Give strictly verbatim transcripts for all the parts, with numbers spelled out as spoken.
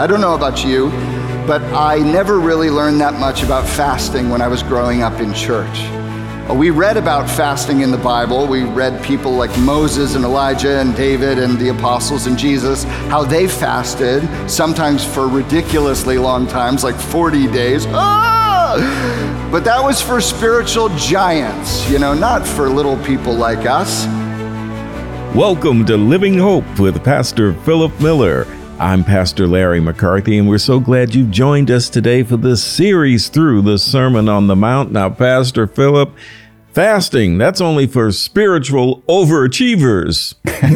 I don't know about you, but I never really learned that much about fasting when I was growing up in church. We read about fasting in the Bible. We read people like Moses and Elijah and David and the apostles and Jesus, how they fasted, sometimes for ridiculously long times, like forty days. Ah! But that was for spiritual giants, you know, not for little people like us. Welcome to Living Hope with Pastor Philip Miller. I'm Pastor Larry McCarthy, and we're so glad you've joined us today for this series through the Sermon on the Mount. Now, Pastor Philip, fasting, that's only for spiritual overachievers,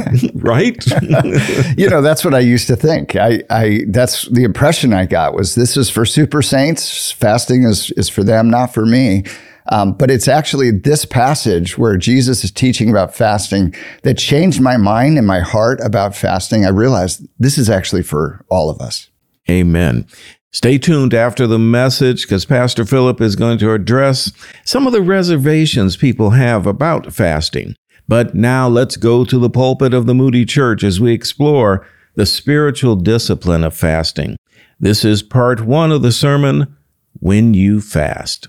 right? You know, that's what I used to think. I, I, that's the impression I got was this is for super saints. Fasting is, is for them, not for me. Um, but it's actually this passage where Jesus is teaching about fasting that changed my mind and my heart about fasting. I realized this is actually for all of us. Amen. Stay tuned after the message because Pastor Philip is going to address some of the reservations people have about fasting. But now let's go to the pulpit of the Moody Church as we explore the spiritual discipline of fasting. This is part one of the sermon, When You Fast.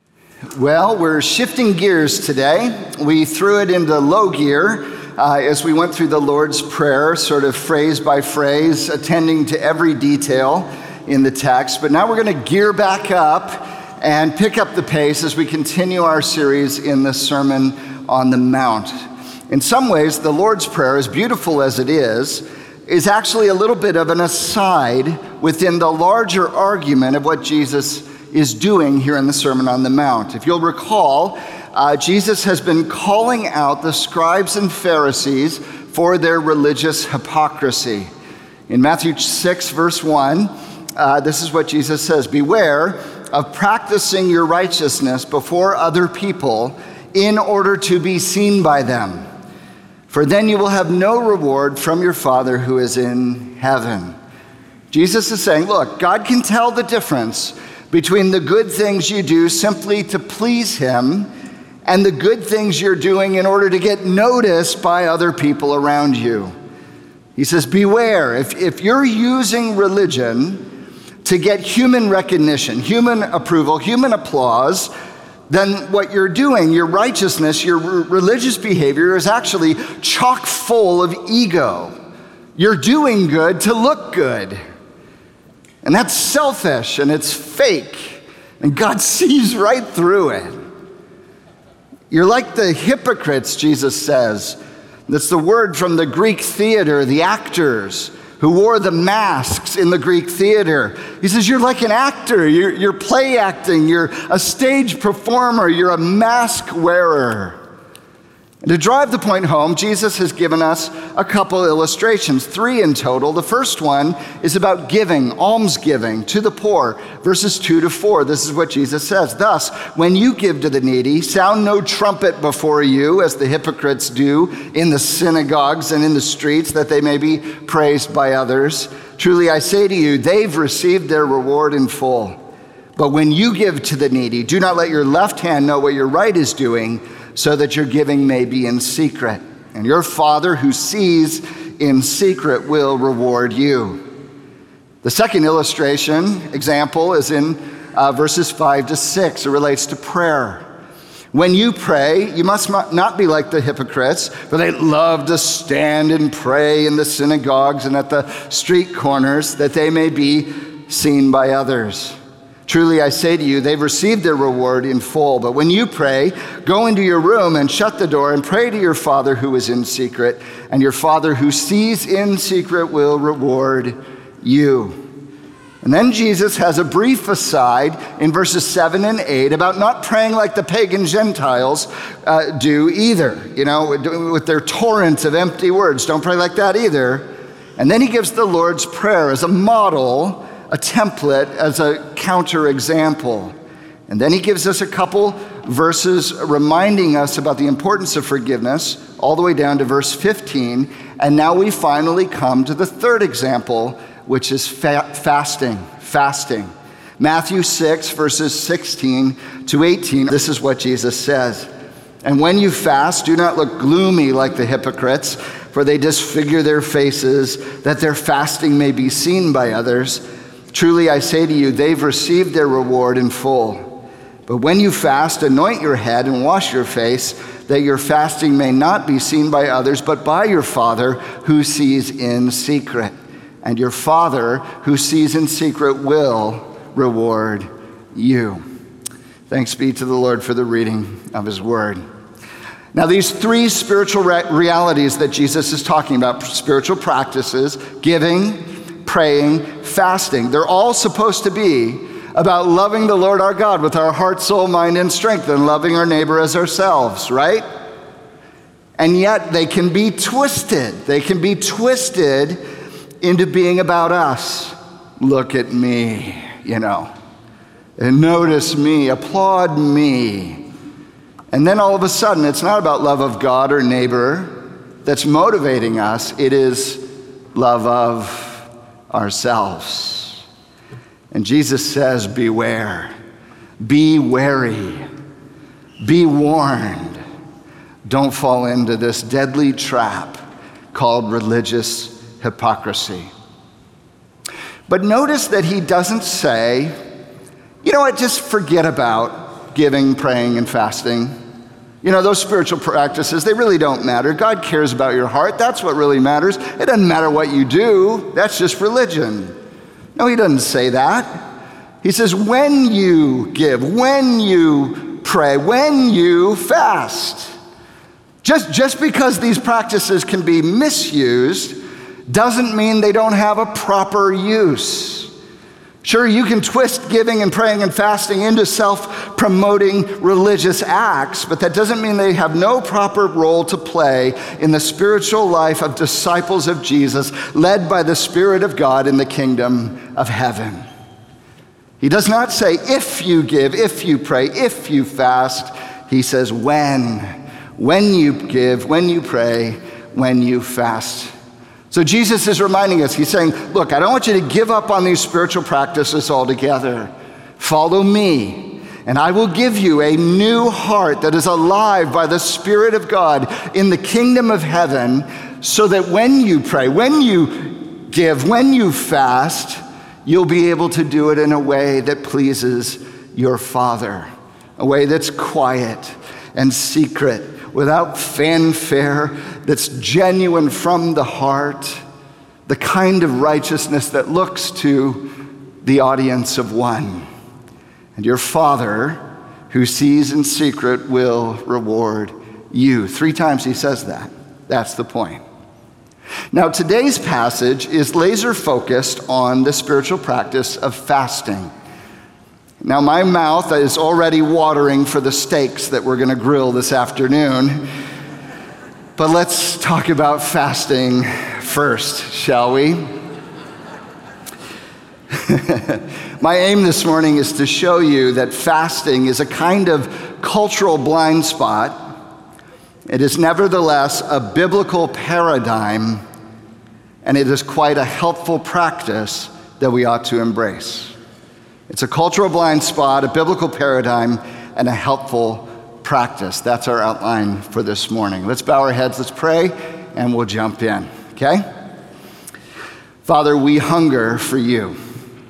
Well, we're shifting gears today. We threw it into low gear uh, as we went through the Lord's Prayer, sort of phrase by phrase, attending to every detail in the text. But now we're going to gear back up and pick up the pace as we continue our series in the Sermon on the Mount. In some ways, the Lord's Prayer, as beautiful as it is, is actually a little bit of an aside within the larger argument of what Jesus is doing here in the Sermon on the Mount. If you'll recall, uh, Jesus has been calling out the scribes and Pharisees for their religious hypocrisy. In Matthew six, verse one, uh, this is what Jesus says, "Beware of practicing your righteousness before other people in order to be seen by them, for then you will have no reward from your Father who is in heaven." Jesus is saying, look, God can tell the difference between the good things you do simply to please him and the good things you're doing in order to get noticed by other people around you. He says, beware. If, if you're using religion to get human recognition, human approval, human applause, then what you're doing, your righteousness, your r- religious behavior is actually chock full of ego. You're doing good to look good. And that's selfish and it's fake. And God sees right through it. You're like the hypocrites, Jesus says. That's the word from the Greek theater, the actors who wore the masks in the Greek theater. He says, you're like an actor. You're, you're play acting. You're a stage performer. You're a mask wearer. And to drive the point home, Jesus has given us a couple illustrations, three in total. The first one is about giving, almsgiving to the poor, verses two to four. This is what Jesus says. "Thus, when you give to the needy, sound no trumpet before you, as the hypocrites do in the synagogues and in the streets, that they may be praised by others. Truly, I say to you, they've received their reward in full. But when you give to the needy, do not let your left hand know what your right is doing, so that your giving may be in secret. And your Father who sees in secret will reward you." The second illustration, example, is in uh, verses five to six. It relates to prayer. "When you pray, you must not be like the hypocrites, for they love to stand and pray in the synagogues and at the street corners, that they may be seen by others. Truly, I say to you, they've received their reward in full. But when you pray, go into your room and shut the door and pray to your Father who is in secret, and your Father who sees in secret will reward you." And then Jesus has a brief aside in verses seven and eight about not praying like the pagan Gentiles uh, do either, you know, with their torrents of empty words. Don't pray like that either. And then he gives the Lord's Prayer as a model, a template, as a counterexample. And then he gives us a couple verses reminding us about the importance of forgiveness, all the way down to verse fifteen. And now we finally come to the third example, which is fa- fasting, fasting. Matthew six, verses sixteen to eighteen, this is what Jesus says. "And when you fast, do not look gloomy like the hypocrites, for they disfigure their faces, that their fasting may be seen by others. Truly I say to you, they've received their reward in full. But when you fast, anoint your head and wash your face, that your fasting may not be seen by others, but by your Father who sees in secret. And your Father who sees in secret will reward you. Thanks be to the Lord for the reading of his word. Now, these three spiritual re- realities that Jesus is talking about, spiritual practices, giving, praying, fasting, they're all supposed to be about loving the Lord our God with our heart, soul, mind, and strength, and loving our neighbor as ourselves, right? And yet they can be twisted. They can be twisted into being about us. Look at me, you know, and notice me, applaud me. And then all of a sudden, it's not about love of God or neighbor that's motivating us. It is love of ourselves. And Jesus says, beware, be wary, be warned. Don't fall into this deadly trap called religious hypocrisy. But notice that he doesn't say, you know what, just forget about giving, praying, and fasting. You know, those spiritual practices, they really don't matter. God cares about your heart. That's what really matters. It doesn't matter what you do. That's just religion. No, he doesn't say that. He says, when you give, when you pray, when you fast. Just, just because these practices can be misused doesn't mean they don't have a proper use. Sure, you can twist giving and praying and fasting into self-promoting religious acts, but that doesn't mean they have no proper role to play in the spiritual life of disciples of Jesus, led by the Spirit of God in the kingdom of heaven. He does not say, if you give, if you pray, if you fast. He says, when. When you give, when you pray, when you fast. So Jesus is reminding us, he's saying, look, I don't want you to give up on these spiritual practices altogether. Follow me, and I will give you a new heart that is alive by the Spirit of God in the kingdom of heaven, so that when you pray, when you give, when you fast, you'll be able to do it in a way that pleases your Father, a way that's quiet and secret, without fanfare, that's genuine from the heart, the kind of righteousness that looks to the audience of one. And your Father, who sees in secret, will reward you. Three times he says that. That's the point. Now, today's passage is laser focused on the spiritual practice of fasting. Now, my mouth is already watering for the steaks that we're going to grill this afternoon. But let's talk about fasting first, shall we? My aim this morning is to show you that fasting is a kind of cultural blind spot. It is nevertheless a biblical paradigm, and it is quite a helpful practice that we ought to embrace. It's a cultural blind spot, a biblical paradigm, and a helpful practice. That's our outline for this morning. Let's bow our heads, let's pray, and we'll jump in, okay? Father, we hunger for you.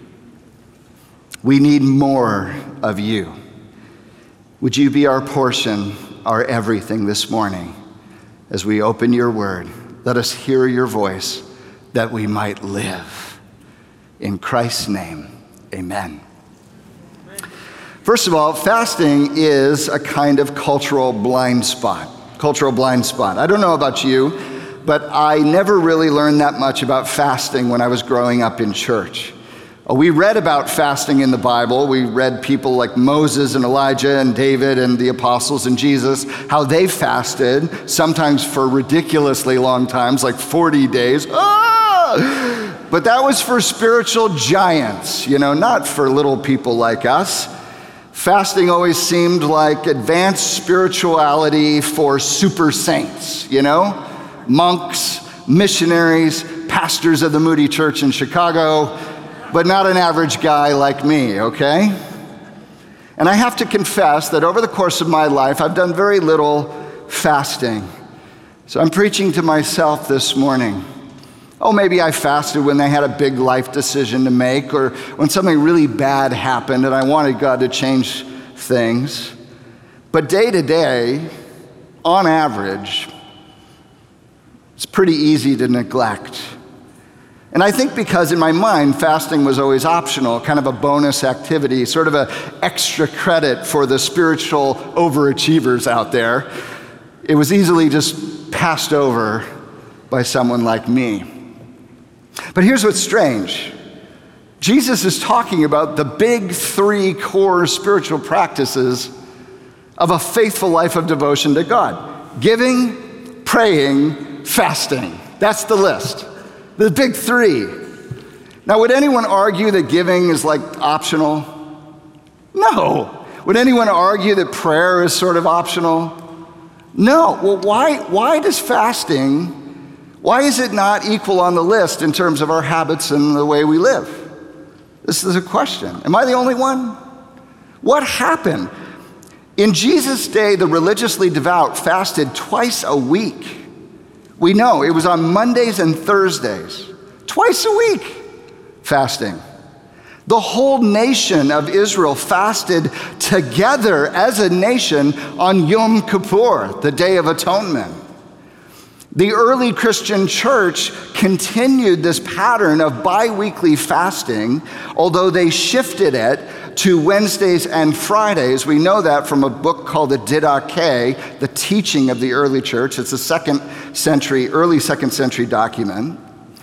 We need more of you. Would you be our portion, our everything this morning as we open your word? Let us hear your voice that we might live. In Christ's name, amen. First of all, fasting is a kind of cultural blind spot. Cultural blind spot. I don't know about you, but I never really learned that much about fasting when I was growing up in church. We read about fasting in the Bible. We read people like Moses and Elijah and David and the apostles and Jesus, how they fasted, sometimes for ridiculously long times, like forty days. Ah! But that was for spiritual giants, you know, not for little people like us. Fasting always seemed like advanced spirituality for super saints, you know? Monks, missionaries, pastors of the Moody Church in Chicago, but not an average guy like me, okay? And I have to confess that over the course of my life, I've done very little fasting. So I'm preaching to myself this morning. Oh, maybe I fasted when I had a big life decision to make, or when something really bad happened and I wanted God to change things. But day to day, on average, it's pretty easy to neglect. And I think because in my mind, fasting was always optional, kind of a bonus activity, sort of an extra credit for the spiritual overachievers out there. It was easily just passed over by someone like me. But here's what's strange. Jesus is talking about the big three core spiritual practices of a faithful life of devotion to God: giving, praying, fasting. That's the list. The big three. Now, would anyone argue that giving is like optional? No. Would anyone argue that prayer is sort of optional? No. Well, why, why does fasting, why is it not equal on the list in terms of our habits and the way we live? This is a question. Am I the only one? What happened? In Jesus' day, the religiously devout fasted twice a week. We know it was on Mondays and Thursdays. Twice a week, fasting. The whole nation of Israel fasted together as a nation on Yom Kippur, the Day of Atonement. The early Christian church continued this pattern of bi-weekly fasting, although they shifted it to Wednesdays and Fridays. We know that from a book called the Didache, the teaching of the early church. It's a second century, early second century document.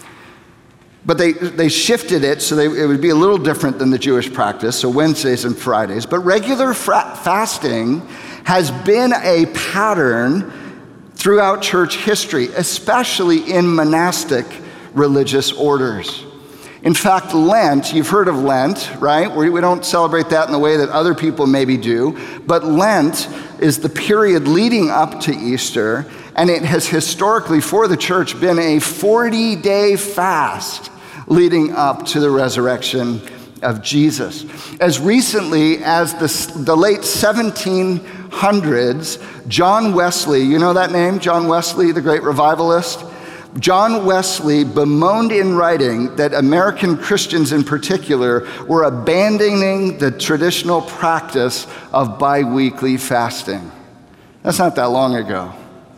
But they, they shifted it so they, it would be a little different than the Jewish practice, so Wednesdays and Fridays. But regular fra- fasting has been a pattern throughout church history, especially in monastic religious orders. In fact, Lent, you've heard of Lent, right? We, we don't celebrate that in the way that other people maybe do, but Lent is the period leading up to Easter, and it has historically, for the church, been a forty-day fast leading up to the resurrection of Jesus. As recently as the, the late seventeen hundreds, John Wesley, you know that name, John Wesley, the great revivalist? John Wesley bemoaned in writing that American Christians in particular were abandoning the traditional practice of bi-weekly fasting. That's not that long ago.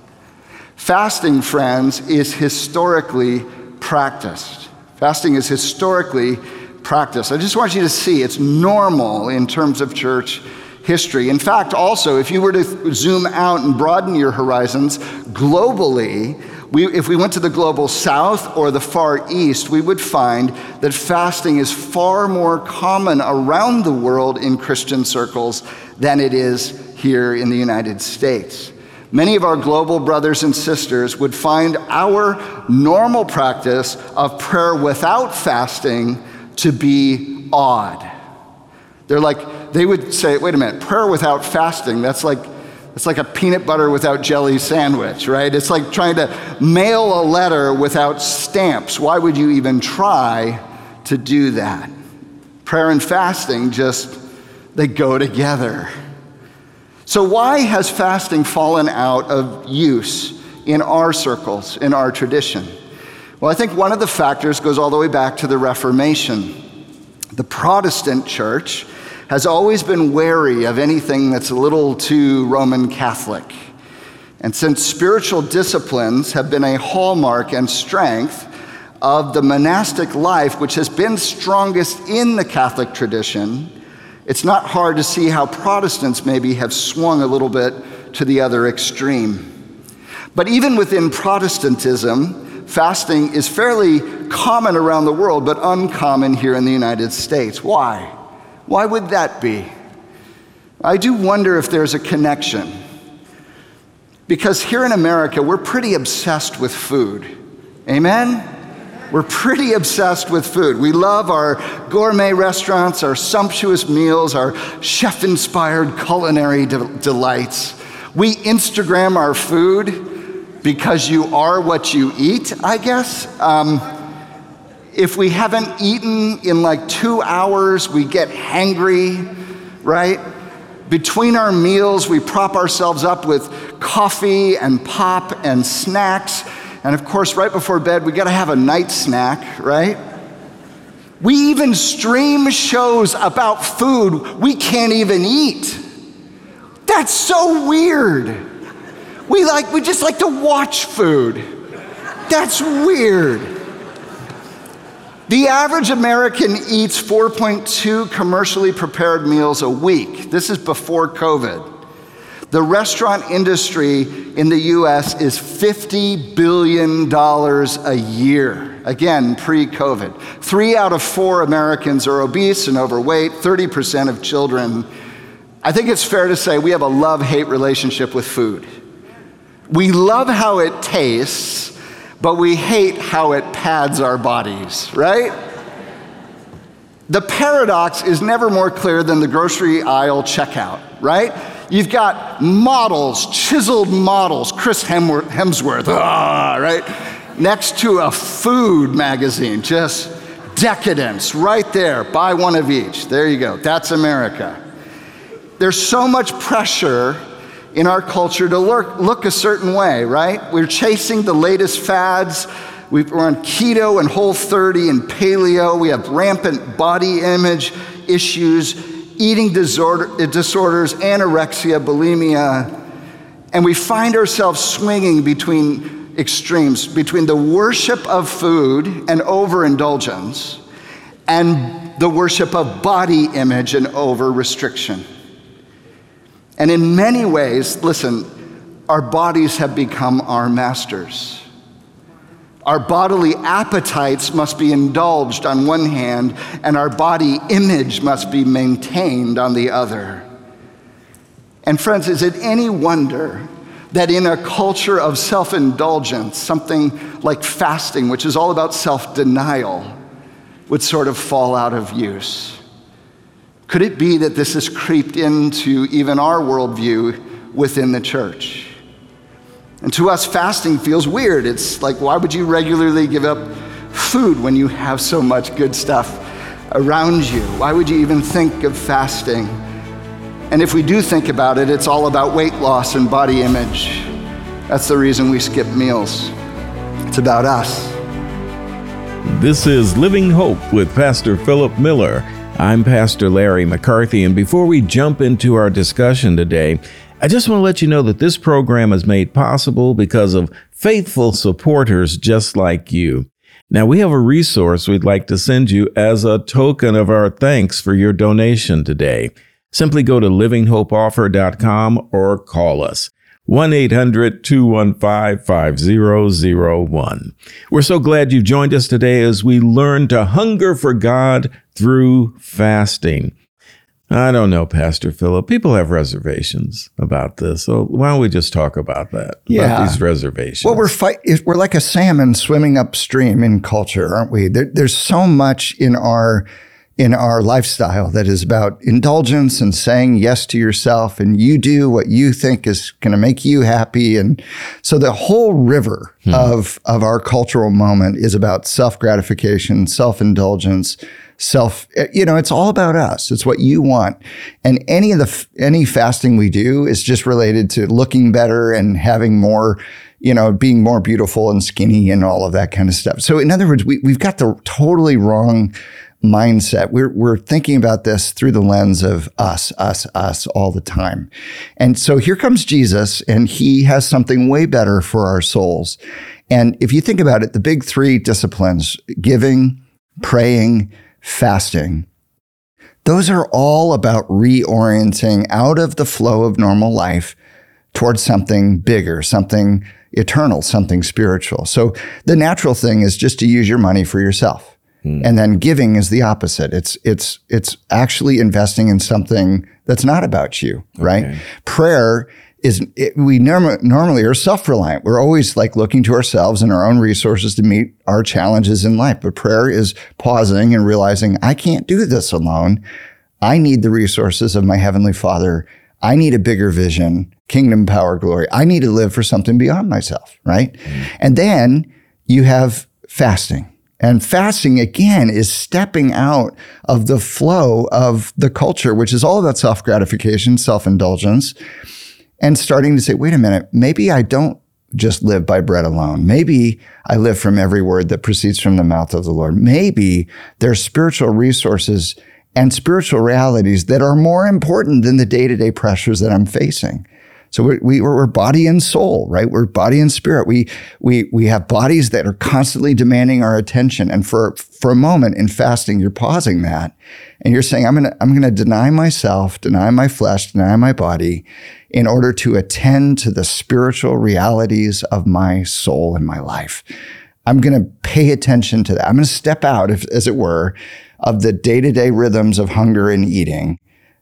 Fasting, friends, is historically practiced. Fasting is historically practiced. I just want you to see it's normal in terms of church history. In fact, also, if you were to zoom out and broaden your horizons globally, we, if we went to the global south or the far east, we would find that fasting is far more common around the world in Christian circles than it is here in the United States. Many of our global brothers and sisters would find our normal practice of prayer without fasting to be odd. They're like, they would say, wait a minute, prayer without fasting, that's like, it's like a peanut butter without jelly sandwich, right? It's like trying to mail a letter without stamps. Why would you even try to do that? Prayer and fasting just, they go together. So why has fasting fallen out of use in our circles, in our tradition? Well, I think one of the factors goes all the way back to the Reformation. The Protestant church has always been wary of anything that's a little too Roman Catholic. And since spiritual disciplines have been a hallmark and strength of the monastic life, which has been strongest in the Catholic tradition, it's not hard to see how Protestants maybe have swung a little bit to the other extreme. But even within Protestantism, fasting is fairly common around the world, but uncommon here in the United States. Why? Why would that be? I do wonder if there's a connection. Because here in America, we're pretty obsessed with food. Amen? We're pretty obsessed with food. We love our gourmet restaurants, our sumptuous meals, our chef-inspired culinary de- delights. We Instagram our food because you are what you eat, I guess. Um, if we haven't eaten in like two hours, we get hangry, right? Between our meals, we prop ourselves up with coffee and pop and snacks. And of course, right before bed, we gotta have a night snack, right? We even stream shows about food we can't even eat. That's so weird. We like, we just like to watch food. That's weird. The average American eats four point two commercially prepared meals a week. This is before COVID. The restaurant industry in the U S is fifty billion dollars a year. Again, pre-COVID. Three out of four Americans are obese and overweight, thirty percent of children. I think it's fair to say we have a love-hate relationship with food. We love how it tastes, but we hate how it pads our bodies, right? The paradox is never more clear than the grocery aisle checkout, right? You've got models, chiseled models, Chris Hemsworth, ah, right? Next to a food magazine, just decadence, right there, buy one of each. There you go, that's America. There's so much pressure in our culture to look, look a certain way, right? We're chasing the latest fads. We're on keto and Whole thirty and paleo. We have rampant body image issues, eating disorder, disorders, anorexia, bulimia. And we find ourselves swinging between extremes, between the worship of food and overindulgence and the worship of body image and over-restriction. And in many ways, listen, our bodies have become our masters. Our bodily appetites must be indulged on one hand, and our body image must be maintained on the other. And friends, is it any wonder that in a culture of self-indulgence, something like fasting, which is all about self-denial, would sort of fall out of use? Could it be that this has creeped into even our worldview within the church? And to us, fasting feels weird. It's like, why would you regularly give up food when you have so much good stuff around you? Why would you even think of fasting? And if we do think about it, it's all about weight loss and body image. That's the reason we skip meals. It's about us. This is Living Hope with Pastor Philip Miller. I'm Pastor Larry McCarthy, and before we jump into our discussion today, I just want to let you know that this program is made possible because of faithful supporters just like you. Now, we have a resource we'd like to send you as a token of our thanks for your donation today. Simply go to living hope offer dot com or call us. one eight hundred two one five five zero zero one. We're so glad you've joined us today as we learn to hunger for God through fasting. I don't know, Pastor Philip. People have reservations about this, so why don't we just talk about that? Yeah, about these reservations. Well, we're fight. We're like a salmon swimming upstream in culture, aren't we? There, there's so much in our in our lifestyle that is about indulgence and saying yes to yourself, and you do what you think is going to make you happy. And so the whole river hmm. of, of our cultural moment is about self-gratification, self-indulgence, self, you know, it's all about us. It's what you want. And any of the, any fasting we do is just related to looking better and having more, you know, being more beautiful and skinny and all of that kind of stuff. So in other words, we, we've got the totally wrong mindset. We're, we're thinking about this through the lens of us, us, us all the time. And so here comes Jesus, and he has something way better for our souls. And if you think about it, the big three disciplines, giving, praying, fasting, those are all about reorienting out of the flow of normal life towards something bigger, something eternal, something spiritual. So the natural thing is just to use your money for yourself. And then giving is the opposite. It's it's it's actually investing in something that's not about you, right? Okay. Prayer is, it, we norm- normally are self-reliant. We're always like looking to ourselves and our own resources to meet our challenges in life. But prayer is pausing and realizing, I can't do this alone. I need the resources of my Heavenly Father. I need a bigger vision, kingdom, power, glory. I need to live for something beyond myself, right? Mm. And then you have fasting. And fasting, again, is stepping out of the flow of the culture, which is all about self-gratification, self-indulgence, and starting to say, wait a minute, maybe I don't just live by bread alone. Maybe I live from every word that proceeds from the mouth of the Lord. Maybe there's spiritual resources and spiritual realities that are more important than the day-to-day pressures that I'm facing. So we, we, we're body and soul, right? We're body and spirit. We, we, we have bodies that are constantly demanding our attention. And for, for a moment in fasting, you're pausing that and you're saying, I'm going to, I'm going to deny myself, deny my flesh, deny my body in order to attend to the spiritual realities of my soul and my life. I'm going to pay attention to that. I'm going to step out, if, as it were, of the day-to-day rhythms of hunger and eating.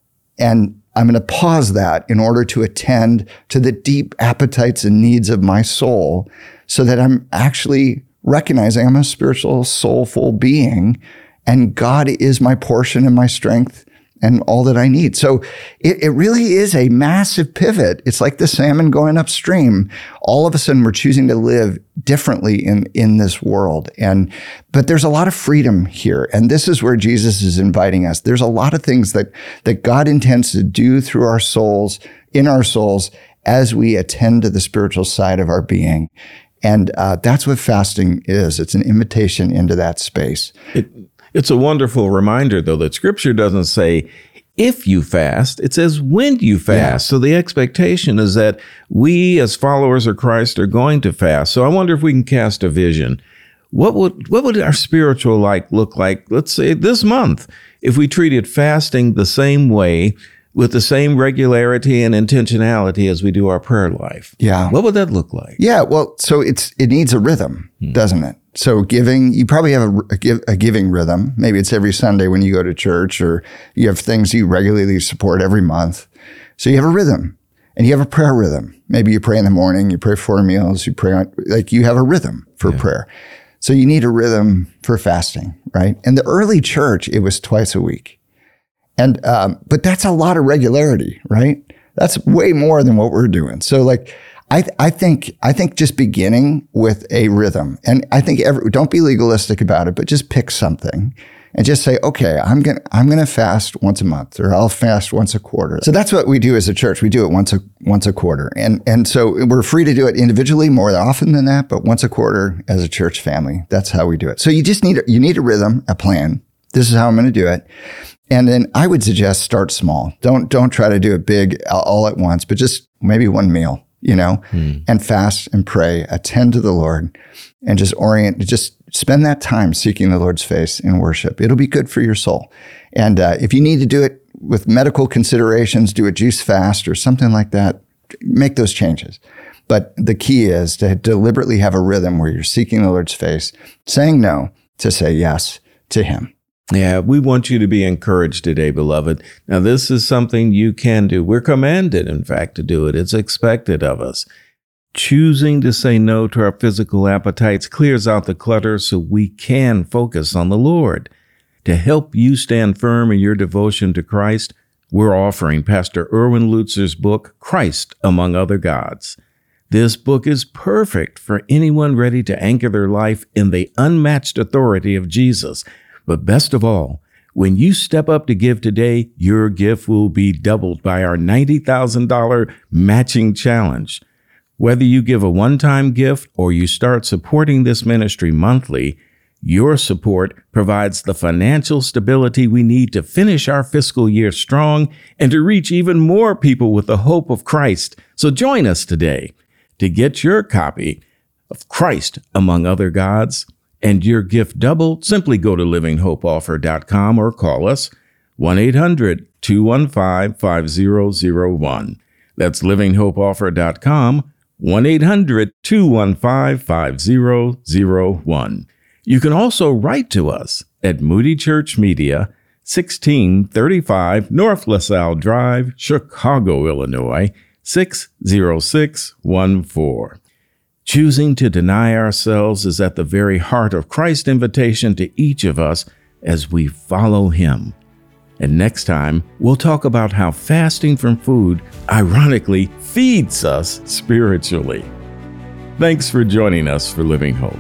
And I'm going to pause that in order to attend to the deep appetites and needs of my soul so that I'm actually recognizing I'm a spiritual, soulful being and God is my portion and my strength and all that I need. So it, it really is a massive pivot. It's like the salmon going upstream. All of a sudden, we're choosing to live differently in, in this world. And but there's a lot of freedom here. And this is where Jesus is inviting us. There's a lot of things that, that God intends to do through our souls, in our souls, as we attend to the spiritual side of our being. And uh, that's what fasting is. It's an invitation into that space. It, It's a wonderful reminder, though, that Scripture doesn't say if you fast, it says when you fast. Yeah. So the expectation is that we as followers of Christ are going to fast. So I wonder if we can cast a vision. What would what would our spiritual life look like, let's say this month, if we treated fasting the same way, with the same regularity and intentionality as we do our prayer life? Yeah. What would that look like? Yeah, well, so it's it needs a rhythm, hmm. doesn't it? So giving, you probably have a, a, give, a giving rhythm. Maybe it's every Sunday when you go to church, or you have things you regularly support every month. So you have a rhythm, and you have a prayer rhythm. Maybe you pray in the morning, you pray four meals, you pray, on, like you have a rhythm for yeah. prayer. So you need a rhythm for fasting, right? In the early church, it was twice a week. And, um, but that's a lot of regularity, right? That's way more than what we're doing. So like, I, th- I think, I think just beginning with a rhythm, and I think every, don't be legalistic about it, but just pick something and just say, okay, I'm going to, I'm going to fast once a month, or I'll fast once a quarter. So that's what we do as a church. We do it once a, once a quarter. And, and so we're free to do it individually more often than that, but once a quarter as a church family, that's how we do it. So you just need, you need a rhythm, a plan. This is how I'm going to do it. And then I would suggest start small. Don't, don't try to do it big all at once, but just maybe one meal, you know, hmm. and fast and pray, attend to the Lord, and just orient, just spend that time seeking the Lord's face in worship. It'll be good for your soul. And uh, if you need to do it with medical considerations, do a juice fast or something like that, make those changes. But the key is to deliberately have a rhythm where you're seeking the Lord's face, saying no to say yes to Him. Yeah, we want you to be encouraged today, beloved. Now, this is something you can do. We're commanded, in fact, to do it. It's expected of us. Choosing to say no to our physical appetites clears out the clutter so we can focus on the Lord. To help you stand firm in your devotion to Christ, we're offering Pastor Erwin Lutzer's book, Christ Among Other Gods. This book is perfect for anyone ready to anchor their life in the unmatched authority of Jesus. But best of all, when you step up to give today, your gift will be doubled by our ninety thousand dollars matching challenge. Whether you give a one-time gift or you start supporting this ministry monthly, your support provides the financial stability we need to finish our fiscal year strong and to reach even more people with the hope of Christ. So join us today. To get your copy of Christ Among Other Gods and your gift doubled, simply go to living hope offer dot com or call us one eight hundred two one five five zero zero one. That's living hope offer dot com, one eight hundred two one five five zero zero one. You can also write to us at Moody Church Media, sixteen thirty-five North LaSalle Drive, Chicago, Illinois, six zero six one four. Choosing to deny ourselves is at the very heart of Christ's invitation to each of us as we follow Him. And next time, we'll talk about how fasting from food, ironically, feeds us spiritually. Thanks for joining us for Living Hope.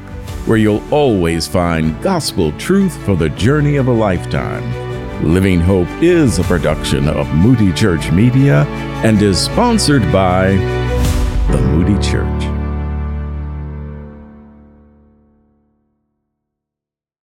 where you'll always find gospel truth for the journey of a lifetime. Living Hope is a production of Moody Church Media and is sponsored by the Moody Church.